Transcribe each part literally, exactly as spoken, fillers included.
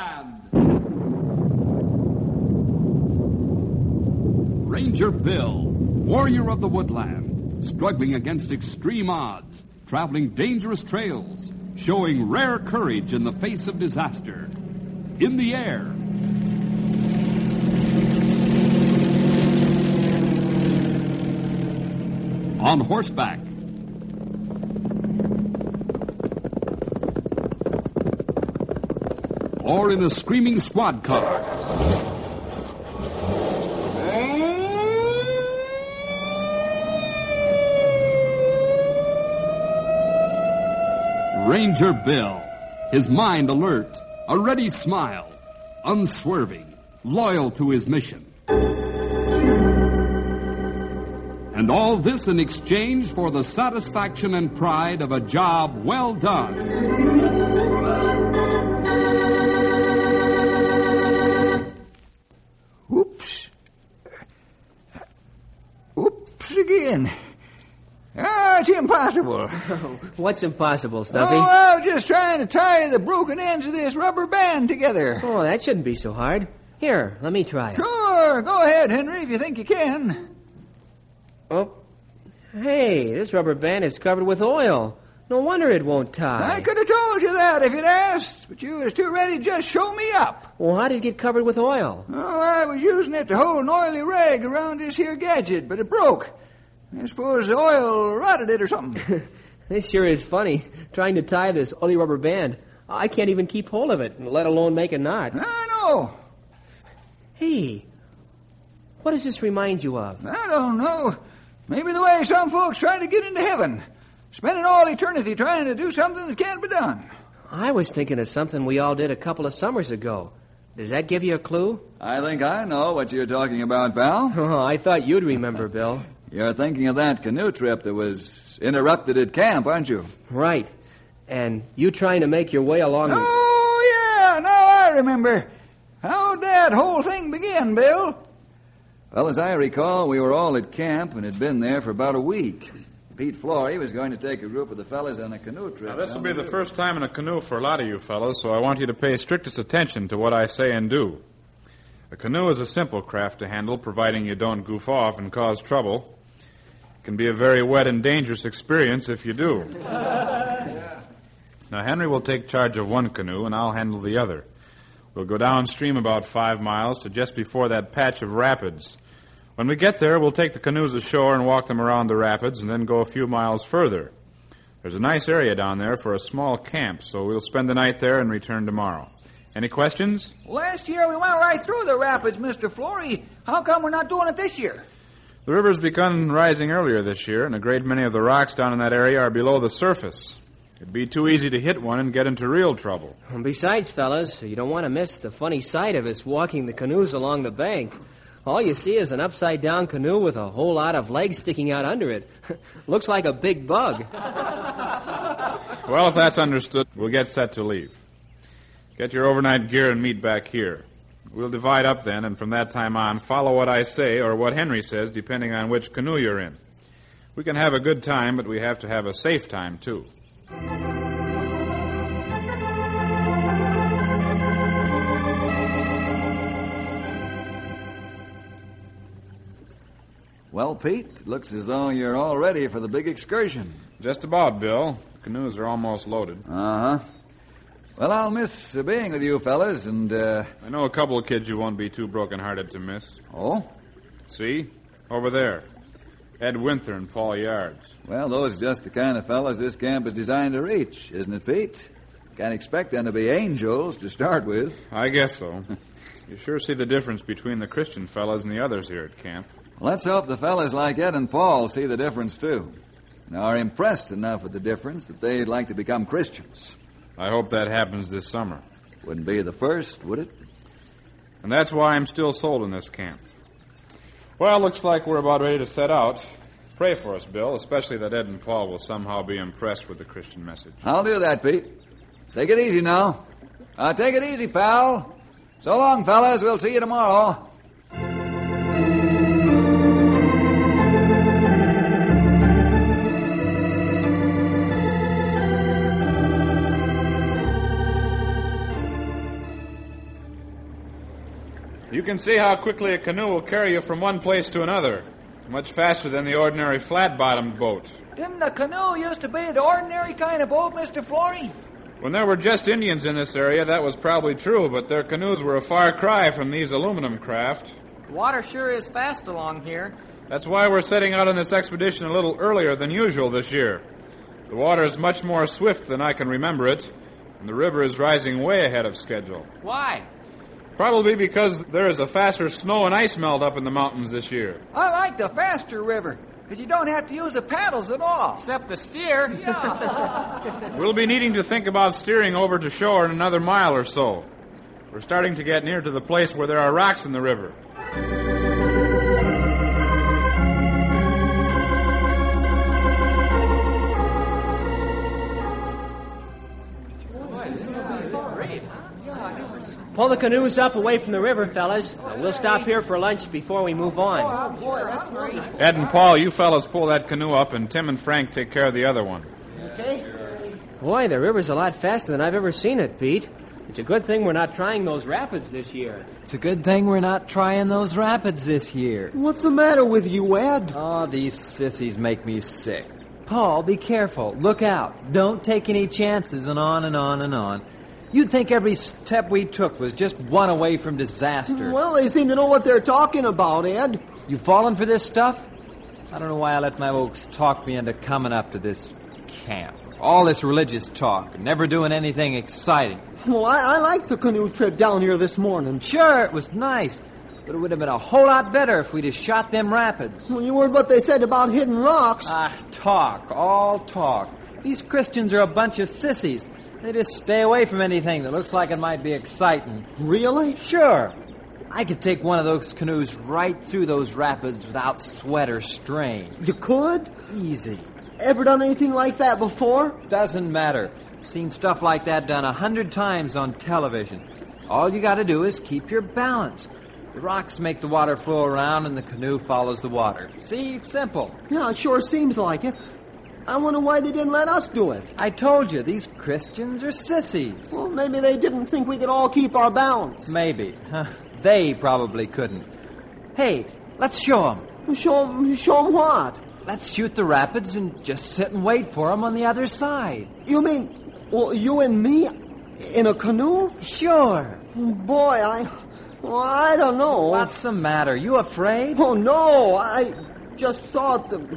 Woodland. Ranger Bill, warrior of the woodland, struggling against extreme odds, traveling dangerous trails, showing rare courage in the face of disaster. In the air. On horseback. Or in a screaming squad car. Ranger Bill, his mind alert, a ready smile, unswerving, loyal to his mission. And all this in exchange for the satisfaction and pride of a job well done. Oops. Oops again. Oh, it's impossible. What's impossible, Stumpy? Oh, I was just trying to tie the broken ends of this rubber band together. Oh, that shouldn't be so hard. Here, let me try it. Sure, go ahead, Henry, if you think you can. Oh, hey, this rubber band is covered with oil. No wonder it won't tie. I could have told you that if you'd asked, but you was too ready to just show me up. Well, how did it get covered with oil? Oh, I was using it to hold an oily rag around this here gadget, but it broke. I suppose the oil rotted it or something. This sure is funny, trying to tie this oily rubber band. I can't even keep hold of it, let alone make a knot. I know. Hey, what does this remind you of? I don't know. Maybe the way some folks try to get into heaven. Spending all eternity trying to do something that can't be done. I was thinking of something we all did a couple of summers ago. Does that give you a clue? I think I know what you're talking about, pal. Oh, I thought you'd remember, Bill. You're thinking of that canoe trip that was interrupted at camp, aren't you? Right. And you trying to make your way along... Oh, yeah, now I remember. How'd that whole thing begin, Bill? Well, as I recall, we were all at camp and had been there for about a week. Pete Flory was going to take a group of the fellas on a canoe trip. Now, this will be the first time in a canoe for a lot of you fellas, so I want you to pay strictest attention to what I say and do. A canoe is a simple craft to handle, providing you don't goof off and cause trouble. It can be a very wet and dangerous experience if you do. Now, Henry will take charge of one canoe, and I'll handle the other. We'll go downstream about five miles to just before that patch of rapids. When we get there, we'll take the canoes ashore and walk them around the rapids and then go a few miles further. There's a nice area down there for a small camp, so we'll spend the night there and return tomorrow. Any questions? Last year we went right through the rapids, Mister Flory. How come we're not doing it this year? The river's begun rising earlier this year, and a great many of the rocks down in that area are below the surface. It'd be too easy to hit one and get into real trouble. And besides, fellas, you don't want to miss the funny sight of us walking the canoes along the bank. All you see is an upside-down canoe with a whole lot of legs sticking out under it. Looks like a big bug. Well, if that's understood, we'll get set to leave. Get your overnight gear and meet back here. We'll divide up then, and from that time on, follow what I say or what Henry says, depending on which canoe you're in. We can have a good time, but we have to have a safe time, too. Well, Pete, it looks as though you're all ready for the big excursion. Just about, Bill. The canoes are almost loaded. Uh-huh. Well, I'll miss uh, being with you fellas, and, uh... I know a couple of kids you won't be too broken-hearted to miss. Oh? See? Over there. Ed Winther and Paul Yards. Well, those are just the kind of fellas this camp is designed to reach, isn't it, Pete? Can't expect them to be angels to start with. I guess so. You sure see the difference between the Christian fellas and the others here at camp. Let's hope the fellas like Ed and Paul see the difference, too. And are impressed enough with the difference that they'd like to become Christians. I hope that happens this summer. Wouldn't be the first, would it? And that's why I'm still sold in this camp. Well, looks like we're about ready to set out. Pray for us, Bill, especially that Ed and Paul will somehow be impressed with the Christian message. I'll do that, Pete. Take it easy now. Uh, take it easy, pal. So long, fellas. We'll see you tomorrow. You can see how quickly a canoe will carry you from one place to another. Much faster than the ordinary flat-bottomed boat. Didn't the canoe used to be the ordinary kind of boat, Mister Flory? When there were just Indians in this area, that was probably true, but their canoes were a far cry from these aluminum craft. Water sure is fast along here. That's why we're setting out on this expedition a little earlier than usual this year. The water is much more swift than I can remember it, and the river is rising way ahead of schedule. Why? Probably because there is a faster snow and ice melt up in the mountains this year. I like the faster river, because you don't have to use the paddles at all. Except to steer. We'll be needing to think about steering over to shore in another mile or so. We're starting to get near to the place where there are rocks in the river. Pull the canoes up away from the river, fellas. Uh, we'll stop here for lunch before we move on. Boy, that's great. Ed and Paul, you fellas pull that canoe up, and Tim and Frank take care of the other one. Okay. Boy, the river's a lot faster than I've ever seen it, Pete. It's a good thing we're not trying those rapids this year. It's a good thing we're not trying those rapids this year. What's the matter with you, Ed? Oh, these sissies make me sick. Paul, be careful. Look out. Don't take any chances, and on and on and on. You'd think every step we took was just one away from disaster. Well, they seem to know what they're talking about, Ed. You fallen for this stuff? I don't know why I let my folks talk me into coming up to this camp. All this religious talk, never doing anything exciting. Well, I, I liked the canoe trip down here this morning. Sure, it was nice, but it would have been a whole lot better if we'd have shot them rapids. Well, you heard what they said about hidden rocks. Ah, talk, all talk. These Christians are a bunch of sissies. They just stay away from anything that looks like it might be exciting. Really? Sure. I could take one of those canoes right through those rapids without sweat or strain. You could? Easy. Ever done anything like that before? Doesn't matter. Seen stuff like that done a hundred times on television. All you got to do is keep your balance. The rocks make the water flow around and the canoe follows the water. See? Simple. Yeah, it sure seems like it. I wonder why they didn't let us do it. I told you, these Christians are sissies. Well, maybe they didn't think we could all keep our balance. Maybe. Huh. They probably couldn't. Hey, let's show them. Show them, show them what? Let's shoot the rapids and just sit and wait for them on the other side. You mean, well, you and me in a canoe? Sure. Boy, I, well, I don't know. What's the matter? You afraid? Oh, no, I just thought that...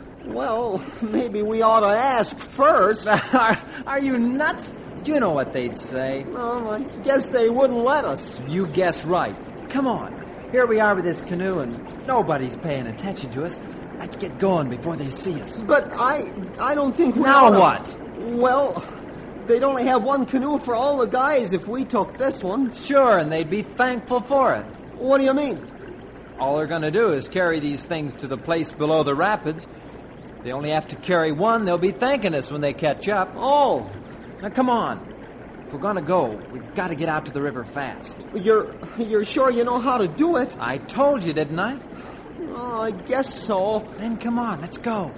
Well, maybe we ought to ask first. are, are you nuts? You know what they'd say. Well, I guess they wouldn't let us. You guess right. Come on. Here we are with this canoe, and nobody's paying attention to us. Let's get going before they see us. But I I don't think we Now oughta... what? Well, they'd only have one canoe for all the guys if we took this one. Sure, and they'd be thankful for it. What do you mean? All they're going to do is carry these things to the place below the rapids. They only have to carry one. They'll be thanking us when they catch up. Oh. Now, come on. If we're going to go, we've got to get out to the river fast. You're you're sure you know how to do it? I told you, didn't I? Oh, I guess so. Then come on, let's go.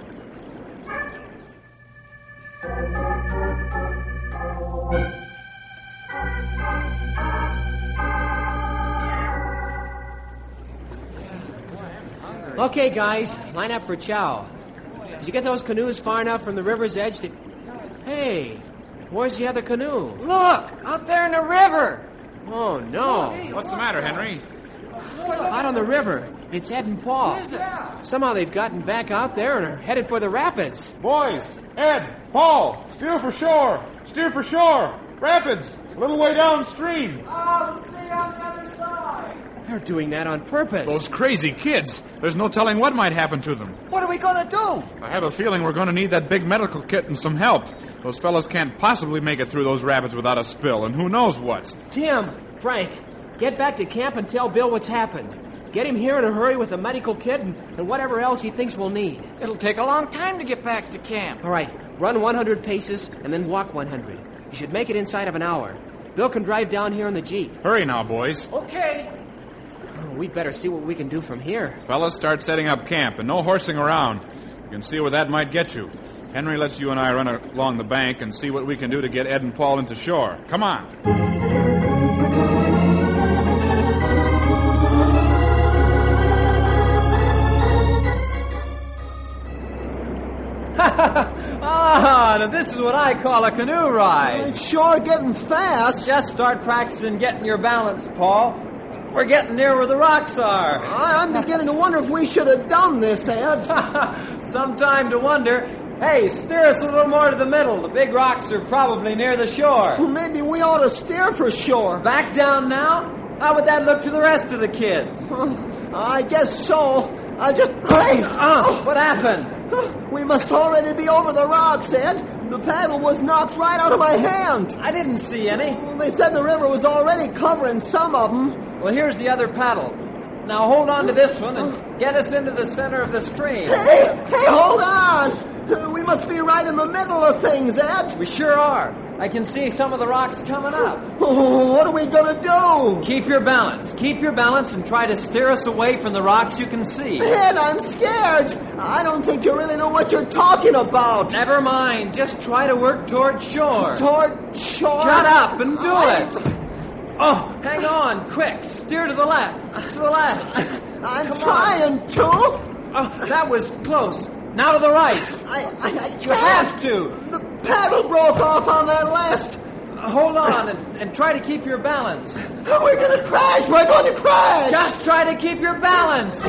Okay, guys, line up for chow. Did you get those canoes far enough from the river's edge to... Hey, where's the other canoe? Look, out there in the river. Oh, no. What's the matter, Henry? Out on the river. It's Ed and Paul. Somehow they've gotten back out there and are headed for the rapids. Boys, Ed, Paul, steer for shore. Steer for shore. Rapids, a little way downstream. Oh, let's see on the other side. They're doing that on purpose. Those crazy kids. There's no telling what might happen to them. What are we going to do? I have a feeling we're going to need that big medical kit and some help. Those fellows can't possibly make it through those rapids without a spill, and who knows what. Tim, Frank, get back to camp and tell Bill what's happened. Get him here in a hurry with a medical kit and, and whatever else he thinks we'll need. It'll take a long time to get back to camp. All right, run one hundred paces and then walk one hundred. You should make it inside of an hour. Bill can drive down here in the Jeep. Hurry now, boys. Okay. Oh, we'd better see what we can do from here. Fellas, start setting up camp, and no horsing around. You can see where that might get you. Henry lets you and I run along the bank and see what we can do to get Ed and Paul into shore. Come on. on! This is what I call a canoe ride. It's sure getting fast. Just start practicing getting your balance, Paul. We're getting near where the rocks are. I- I'm beginning to wonder if we should have done this, Ed. Some time to wonder. Hey, steer us a little more to the middle. The big rocks are probably near the shore. Maybe we ought to steer for shore. Back down now? How would that look to the rest of the kids? I guess so. I just... Hey! Oh, what happened? We must already be over the rocks, Ed. The paddle was knocked right out of my hand. I didn't see any. They said the river was already covering some of them. Well, here's the other paddle. Now hold on to this one and get us into the center of the stream. Hey, hey, hold on. We must be right in the middle of things, Ed. We sure are. I can see some of the rocks coming up. Oh, what are we going to do? Keep your balance. Keep your balance and try to steer us away from the rocks you can see. Ed, I'm scared. I don't think you really know what you're talking about. Never mind. Just try to work toward shore. Toward shore? Shut up and do I... it. Oh, hang on. Quick. Steer to the left. To the left. I'm Come trying on. to. Oh, that was close. Now to the right. I, I, I can't. You have to. The paddle broke off on that last. Uh, hold on and, and try to keep your balance. We're going to crash. We're going to crash. Just try to keep your balance.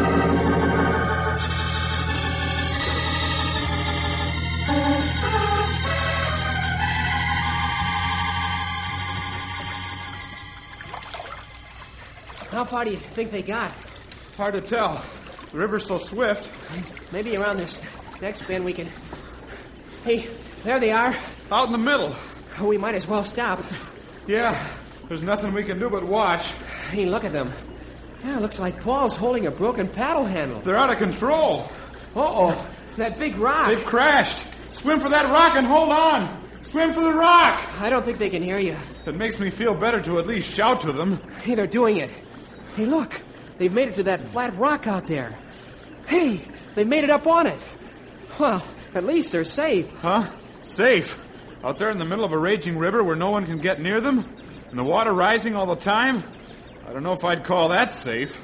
How far do you think they got? Hard to tell. The river's so swift. Maybe around this next bend we can... Hey, there they are. Out in the middle. We might as well stop. Yeah, there's nothing we can do but watch. Hey, look at them. Yeah, looks like Paul's holding a broken paddle handle. They're out of control. Uh-oh, that big rock. They've crashed. Swim for that rock and hold on. Swim for the rock. I don't think they can hear you. It makes me feel better to at least shout to them. Hey, they're doing it. Hey, look. They've made it to that flat rock out there. Hey, they made it up on it. Well, at least they're safe. Huh? Safe? Out there in the middle of a raging river where no one can get near them? And the water rising all the time? I don't know if I'd call that safe.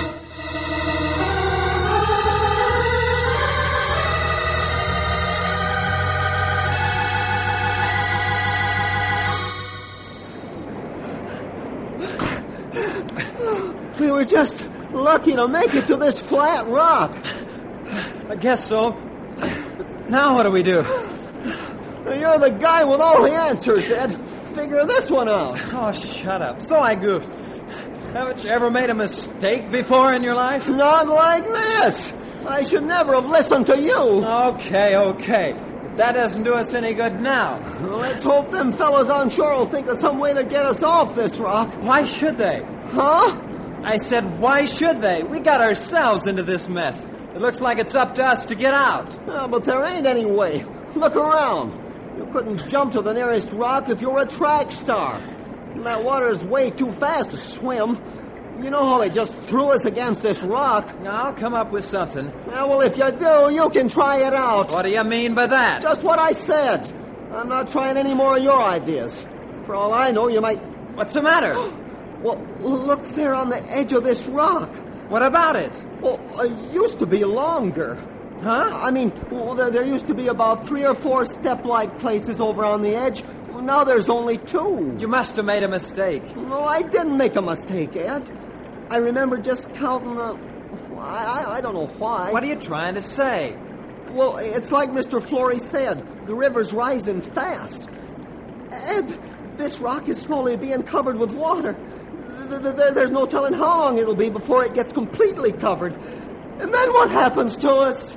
We were just lucky to make it to this flat rock. I guess so. Now what do we do? You're the guy with all the answers, Ed. Figure this one out. Oh, shut up. So I goofed. Haven't you ever made a mistake before in your life? Not like this. I should never have listened to you. Okay, okay. But that doesn't do us any good now. Let's hope them fellows on shore will think of some way to get us off this rock. Why should they? Huh? I said, why should they? We got ourselves into this mess. It looks like it's up to us to get out. Oh, but there ain't any way. Look around. You couldn't jump to the nearest rock if you were a track star. That water's way too fast to swim. You know how they just threw us against this rock? Now, I'll come up with something. Yeah, well, if you do, you can try it out. What do you mean by that? Just what I said. I'm not trying any more of your ideas. For all I know, you might... What's the matter? Well, look there on the edge of this rock. What about it? Well, it used to be longer. Huh? I mean, well, there, there used to be about three or four step-like places over on the edge. Well, now there's only two. You must have made a mistake. No, I didn't make a mistake, Ed. I remember just counting the... I, I, I don't know why. What are you trying to say? Well, it's like Mister Flory said. The river's rising fast. Ed, this rock is slowly being covered with water. There's no telling how long it'll be before it gets completely covered. And then what happens to us?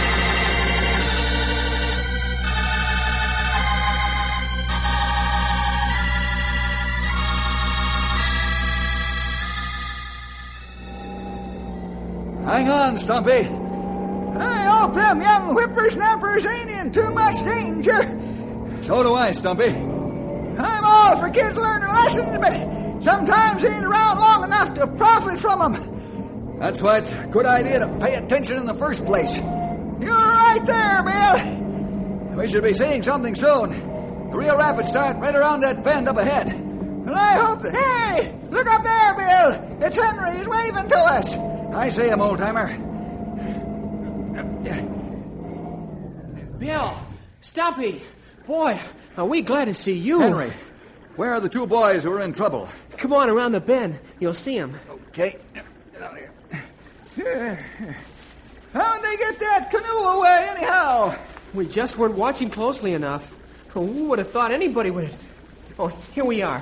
Hang on, Stumpy. I hope them young whippersnappers ain't in too much danger. So do I, Stumpy. I'm all for kids learning lessons, but sometimes they ain't around long enough to profit from them. That's why it's a good idea to pay attention in the first place. You're right there, Bill. We should be seeing something soon. The real rapids start right around that bend up ahead. And I hope that... Hey, look up there, Bill. It's Henry. He's waving to us. I see him, old-timer. Bill, Stumpy! Boy, are we glad to see you. Henry, where are the two boys who are in trouble? Come on around the bend. You'll see them. Okay. How'd they get that canoe away, anyhow? We just weren't watching closely enough. Who would have thought anybody would have... Oh, here we are.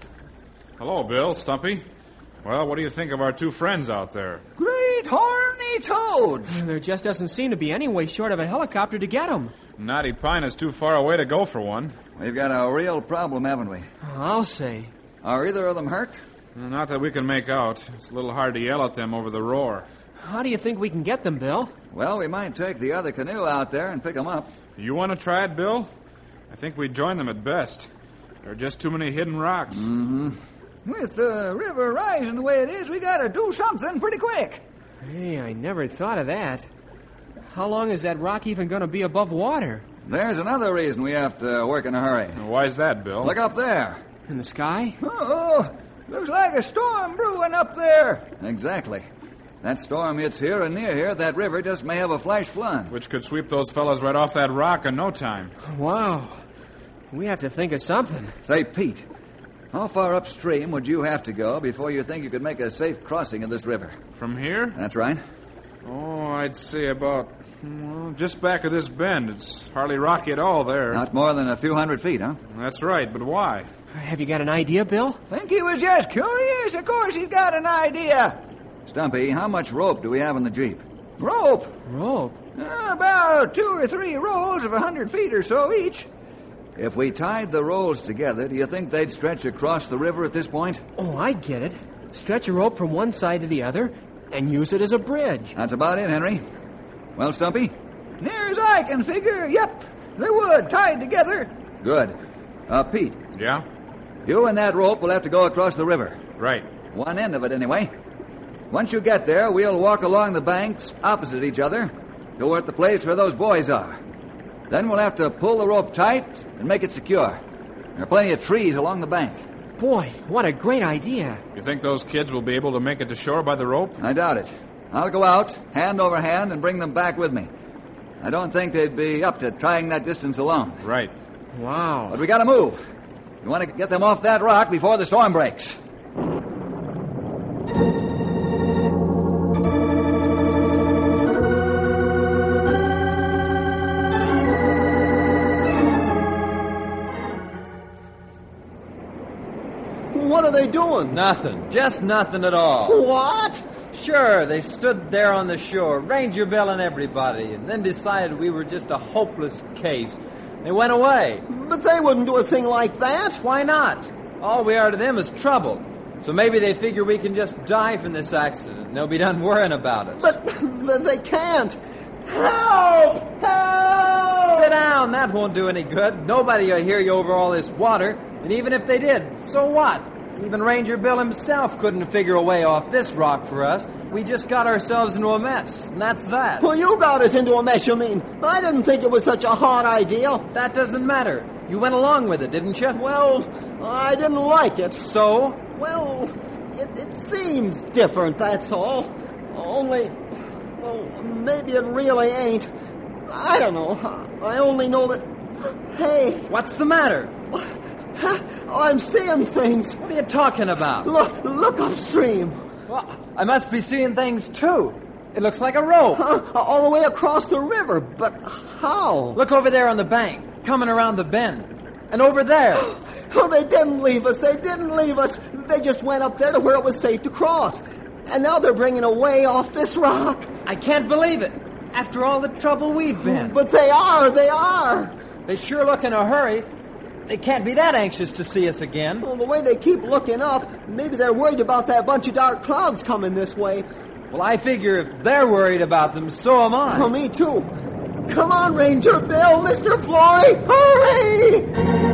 Hello, Bill, Stumpy. Well, what do you think of our two friends out there? Great horny toads. There just doesn't seem to be any way short of a helicopter to get them. Knotty Pine is too far away to go for one. We've got a real problem, haven't we? I'll say. Are either of them hurt? Not that we can make out. It's a little hard to yell at them over the roar. How do you think we can get them, Bill? Well, we might take the other canoe out there and pick them up. You want to try it, Bill? I think we'd join them at best. There are just too many hidden rocks. Mm-hmm. With the river rising the way it is, we gotta do something pretty quick. Hey, I never thought of that. How long is that rock even going to be above water? There's another reason we have to work in a hurry. Why's that, Bill? Look up there. In the sky? Oh, looks like a storm brewing up there. Exactly. That storm hits here and near here, that river just may have a flash flood. Which could sweep those fellas right off that rock in no time. Wow. We have to think of something. Say, Pete, how far upstream would you have to go before you think you could make a safe crossing of this river? From here? That's right. Oh, I'd say about, well, just back of this bend. It's hardly rocky at all there. Not more than a few hundred feet, huh? That's right, but why? Have you got an idea, Bill? Think he was just curious? Of course he's got an idea. Stumpy, how much rope do we have in the Jeep? Rope? Rope? Uh, about two or three rolls of a hundred feet or so each. If we tied the rolls together, do you think they'd stretch across the river at this point? Oh, I get it. Stretch a rope from one side to the other and use it as a bridge. That's about it, Henry. Well, Stumpy? Near as I can figure, yep. They would, tied together. Good. Uh, Pete, Yeah? you and that rope will have to go across the river. Right. One end of it, anyway. Once you get there, we'll walk along the banks opposite each other toward the place where those boys are. Then we'll have to pull the rope tight and make it secure. There are plenty of trees along the bank. Boy, what a great idea. You think those kids will be able to make it to shore by the rope? I doubt it. I'll go out, hand over hand, and bring them back with me. I don't think they'd be up to trying that distance alone. Right. Wow. But we gotta move. We want to get them off that rock before the storm breaks. What are they doing? Nothing. Just nothing at all. What? Sure, they stood there on the shore, Ranger Bill and everybody, and then decided we were just a hopeless case. They went away. But they wouldn't do a thing like that. Why not? All we are to them is trouble. So maybe they figure we can just die from this accident, and they'll be done worrying about us. But they can't. Help! Help! Sit down. That won't do any good. Nobody will hear you over all this water. And even if they did, so what? Even Ranger Bill himself couldn't figure a way off this rock for us. We just got ourselves into a mess, and that's that. Well, you got us into a mess, you mean. I didn't think it was such a hard idea. That doesn't matter. You went along with it, didn't you? Well, I didn't like it. So? Well, it, it seems different, that's all. Only, well, maybe it really ain't. I don't know. I only know that... Hey. What's the matter? I'm seeing things. What are you talking about? Look, look upstream. Well, I must be seeing things, too. It looks like a rope. Uh, all the way across the river, but how? Look over there on the bank, coming around the bend. And over there. Oh, they didn't leave us. They didn't leave us. They just went up there to where it was safe to cross. And now they're bringing away off this rock. I can't believe it. After all the trouble we've been. But they are. They are. They sure look in a hurry. They can't be that anxious to see us again. Well, the way they keep looking up, maybe they're worried about that bunch of dark clouds coming this way. Well, I figure if they're worried about them, so am I. Oh, me too. Come on, Ranger Bill, Mister Flory, hurry!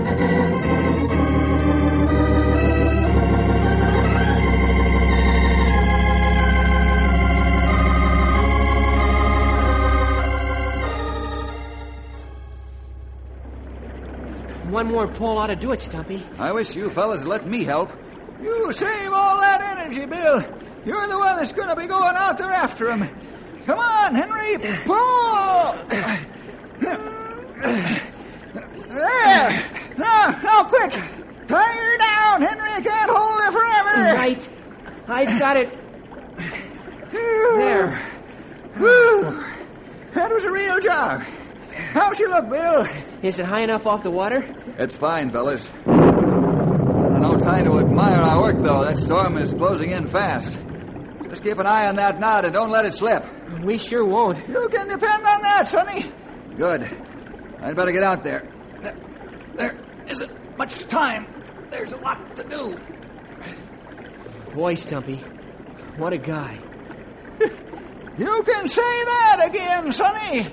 One more pull ought to do it, Stumpy. I wish you fellas let me help. You save all that energy, Bill. You're the one that's going to be going out there after him. Come on, Henry, pull! There! Now, now, quick! Tie her down, Henry. I can't hold her forever. Right. I've got it. There. Whew. That was a real job. How's she look, Bill? Is it high enough off the water? It's fine, fellas. No time to admire our work, though. That storm is closing in fast. Just keep an eye on that knot and don't let it slip. We sure won't. You can depend on that, Sonny. Good. I'd better get out there. There, there isn't much time. There's a lot to do. Boy, Stumpy, what a guy. You can say that again, Sonny.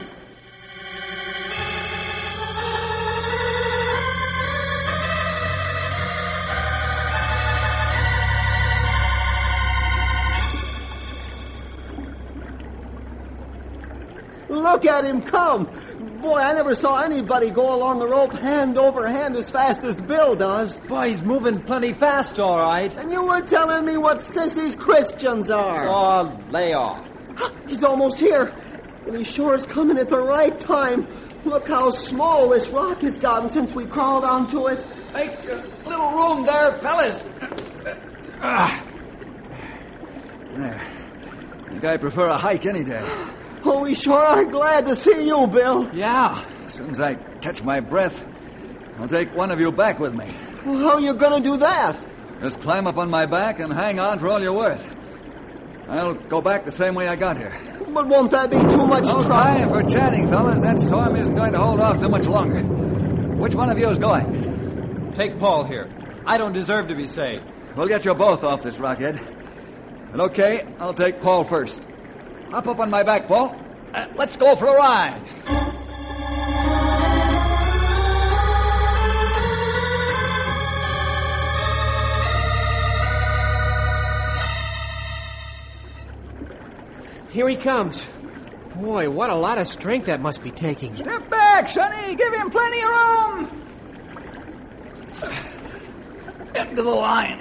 Look at him come. Boy, I never saw anybody go along the rope hand over hand as fast as Bill does. Boy, he's moving plenty fast, all right. And you were telling me what sissies Christians are. Oh, lay off. He's almost here. And he sure is coming at the right time. Look how small this rock has gotten since we crawled onto it. Make a little room there, fellas. Ah. There. I think I prefer a hike any day. Oh, we sure are glad to see you, Bill. Yeah. As soon as I catch my breath, I'll take one of you back with me. Well, how are you going to do that? Just climb up on my back and hang on for all you're worth. I'll go back the same way I got here. But won't that be too much No trouble? time for chatting, fellas. That storm isn't going to hold off too much longer. Which one of you is going? Take Paul here. I don't deserve to be saved. We'll get you both off this rockhead. But okay, I'll take Paul first. Hop up on my back, Paul. Uh, let's go for a ride. Here he comes. Boy, what a lot of strength that must be taking. Step back, Sonny. Give him plenty of room. Into the line.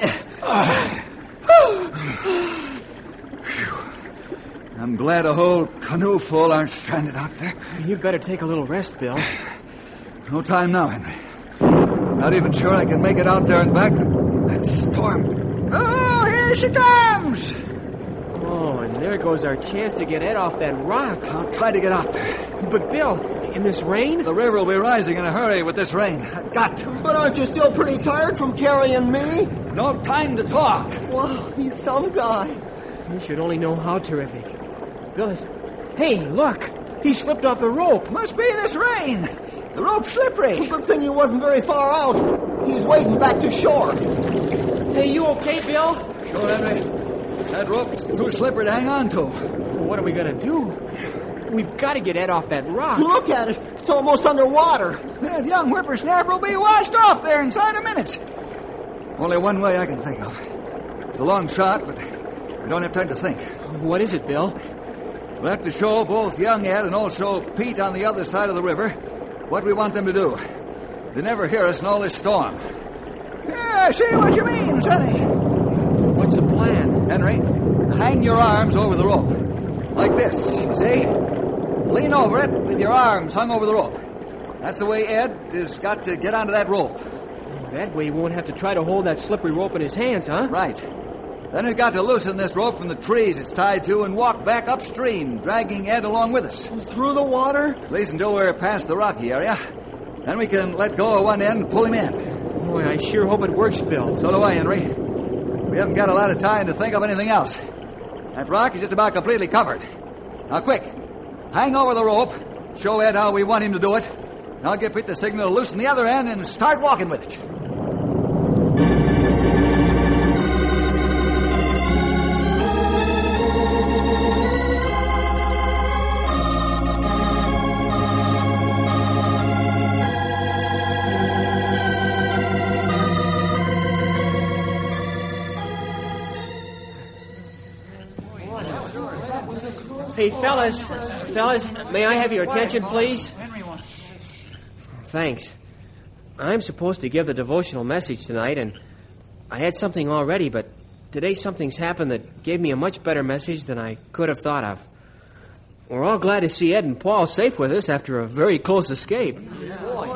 I'm glad a whole canoe full aren't stranded out there. You better take a little rest, Bill. No time now, Henry. Not even sure I can make it out there and back. That storm. Oh, here she comes. Oh, and there goes our chance to get Ed off that rock. I'll try to get out there. But, Bill, in this rain? The river will be rising in a hurry with this rain. I've got to. But aren't you still pretty tired from carrying me? No time to talk. Wow, he's some guy. You should only know how terrific. Bill is... Hey, look! He slipped off the rope. Must be this rain. The rope's slippery. Good thing he wasn't very far out. He's wading back to shore. Hey, you okay, Bill? Sure, Henry. That rope's too slippery to hang on to. What are we going to do? We've got to get Ed off that rock. Look at it. It's almost underwater. That young whippersnapper will be washed off there inside a minute. Only one way I can think of. It's a long shot, but we don't have time to think. What is it, Bill? We'll have to show both young Ed and also Pete on the other side of the river what we want them to do. They never hear us in all this storm. Yeah, I see what you mean, Sonny. What's the plan? Henry, hang your arms over the rope. Like this, you see? Lean over it with your arms hung over the rope. That's the way Ed has got to get onto that rope. That way he won't have to try to hold that slippery rope in his hands, huh? Right. Then we've got to loosen this rope from the trees it's tied to and walk back upstream, dragging Ed along with us. Through the water? At least until we're past the rocky area. Then we can let go of one end and pull him in. Boy, I sure hope it works, Bill. So do I, Henry. We haven't got a lot of time to think of anything else. That rock is just about completely covered. Now, quick. Hang over the rope. Show Ed how we want him to do it. I'll give Pete the signal to loosen the other end and start walking with it. Hey, fellas, fellas, may I have your attention, please? Thanks. I'm supposed to give the devotional message tonight, and I had something already, but today something's happened that gave me a much better message than I could have thought of. We're all glad to see Ed and Paul safe with us after a very close escape.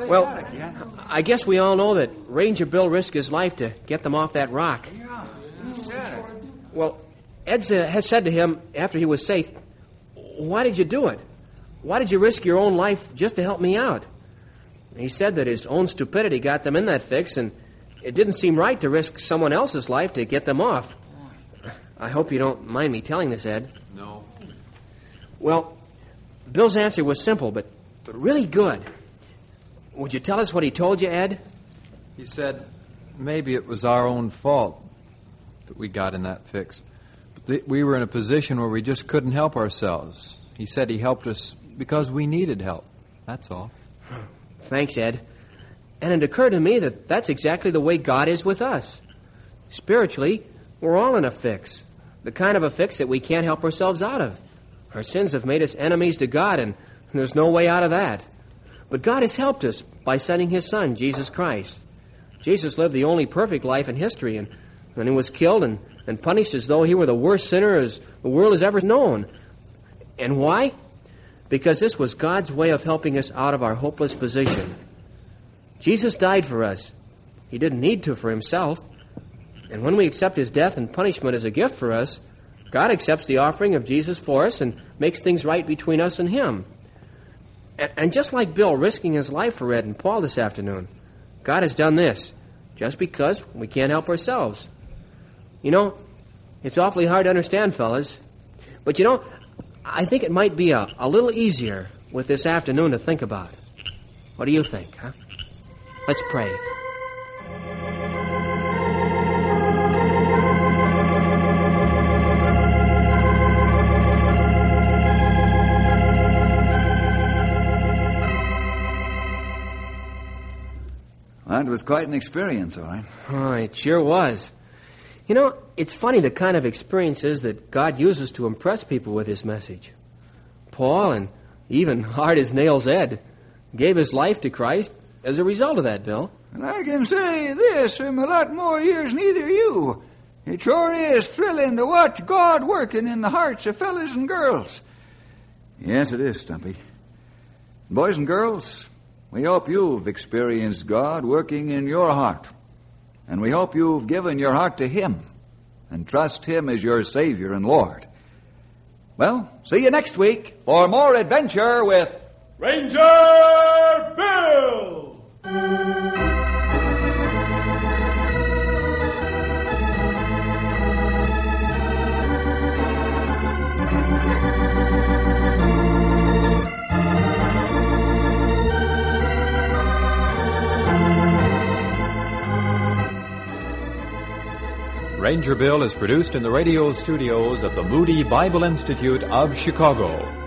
Well, I guess we all know that Ranger Bill risked his life to get them off that rock. Yeah, you said it. Well, Ed uh, has said to him after he was safe, "Why did you do it? Why did you risk your own life just to help me out?" He said that his own stupidity got them in that fix, and it didn't seem right to risk someone else's life to get them off. I hope you don't mind me telling this, Ed. No. Well, Bill's answer was simple, but, but really good. Would you tell us what he told you, Ed? He said maybe it was our own fault that we got in that fix. But we were in a position where we just couldn't help ourselves. He said he helped us because we needed help. That's all. Thanks, Ed. And it occurred to me that that's exactly the way God is with us. Spiritually, we're all in a fix. The kind of a fix that we can't help ourselves out of. Our sins have made us enemies to God, and there's no way out of that. But God has helped us by sending His Son, Jesus Christ. Jesus lived the only perfect life in history, and then He was killed and, and punished as though He were the worst sinner as the world has ever known. And why? Because this was God's way of helping us out of our hopeless position. Jesus died for us. He didn't need to for Himself. And when we accept His death and punishment as a gift for us, God accepts the offering of Jesus for us and makes things right between us and Him. And, and just like Bill risking his life for Ed and Paul this afternoon, God has done this just because we can't help ourselves. You know, it's awfully hard to understand, fellas. But you know, I think it might be a, a little easier with this afternoon to think about. What do you think, huh? Let's pray. That was quite an experience, all right. Oh, it sure was. You know, it's funny the kind of experiences that God uses to impress people with His message. Paul, and even hard as nails Ed, gave his life to Christ as a result of that, Bill. And I can say this from a lot more years than either of you. It sure is thrilling to watch God working in the hearts of fellas and girls. Yes, it is, Stumpy. Boys and girls, we hope you've experienced God working in your heart. And we hope you've given your heart to Him and trust Him as your Savior and Lord. Well, see you next week for more adventure with Ranger Bill! Ranger Bill is produced in the radio studios of the Moody Bible Institute of Chicago.